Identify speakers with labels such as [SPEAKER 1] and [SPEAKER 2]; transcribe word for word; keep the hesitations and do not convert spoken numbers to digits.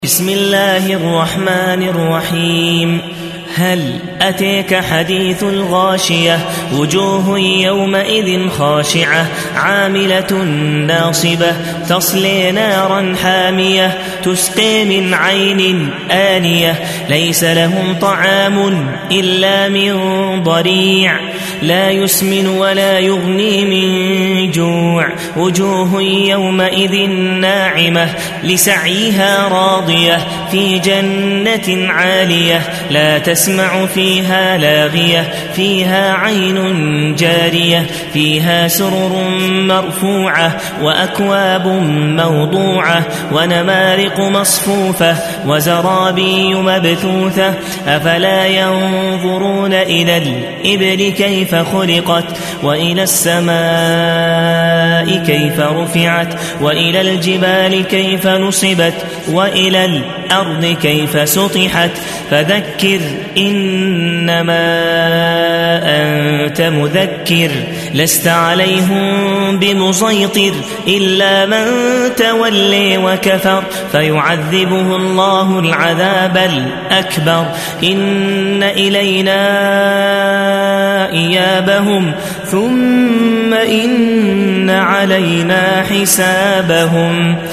[SPEAKER 1] بسم الله الرحمن الرحيم. هل أتيك حديث الغاشية وجوه يومئذ خاشعة عاملة ناصبة تصلي نارا حامية تسقي من عين آنية ليس لهم طعام إلا من ضريع لا يسمن ولا يغني من جوع وجوه يومئذ ناعمة لسعيها راضية في جنة عالية لا تسمع فيها لاغية فيها عين جارية فيها سرر مرفوعة وأكواب موضوعة ونمارق مصفوفة وزرابي مبثوثة أفلا ينظرون إلى الإبل كيف خلقت وإلى السماء كيف رفعت وإلى الجبال كيف نصبت وإلى الأرض كيف سطحت فذكر إنما أنت مذكر لست عليهم بمسيطر إلا من تولي وكفر فيعذبه الله العذاب الأكبر إن إلينا إيابهم ثم إن علينا حسابهم.